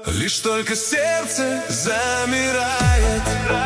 Лишь только сердце замирает.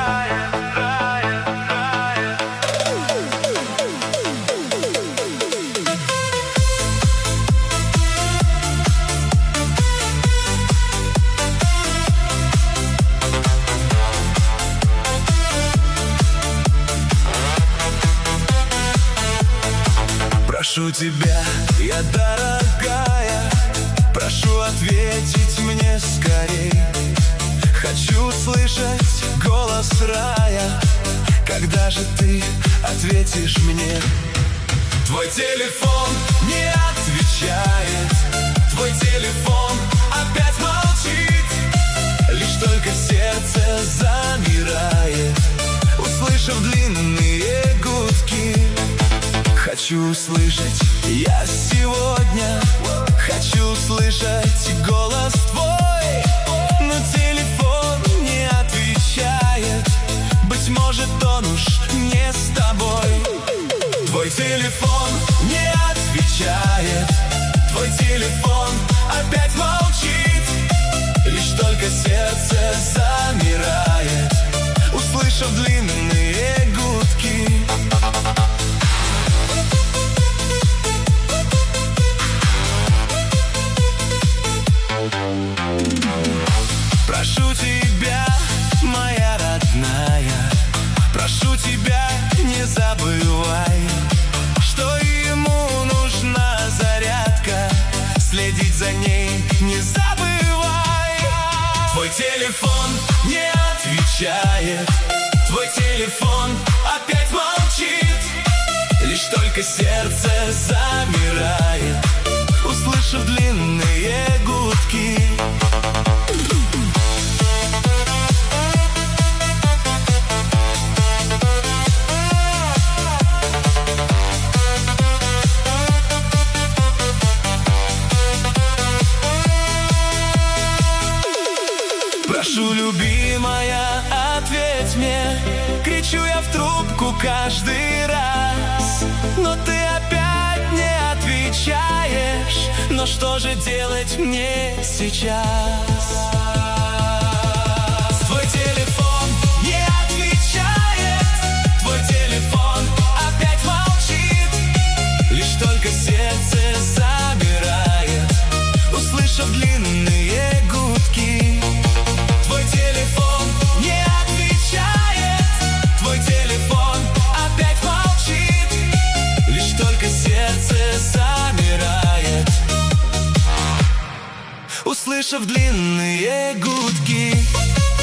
Прошу тебя, я дорогая, прошу ответить мне скорей. Хочу слышать голос рая, когда же ты ответишь мне? Твой телефон не отвечает, твой телефон опять молчит. Лишь только сердце замирает, услышав длинные гудки. Хочу услышать я сегодня, хочу слышать голос твой, но телефон не отвечает. Быть может, он уж не с тобой. Твой телефон не отвечает, твой телефон опять молчит. Лишь только сердце замирает, услышав длинные гудки. Прошу тебя, моя родная, прошу тебя, не забывай, что ему нужна зарядка, следить за ней не забывай. Твой телефон не отвечает, твой телефон опять молчит. Лишь только сердце замирает, услышав длинные гудки. Прошу, любимая, ответь мне, кричу я в трубку каждый раз, но ты опять не отвечаешь. Но что же делать мне сейчас? Твой телефон не отвечает, твой телефон опять молчит. Лишь только сердце замирает, услышав длинные гудки. Твой телефон не отвечает, твой телефон опять молчит. Лишь только сердце замирает, услышав длинные гудки.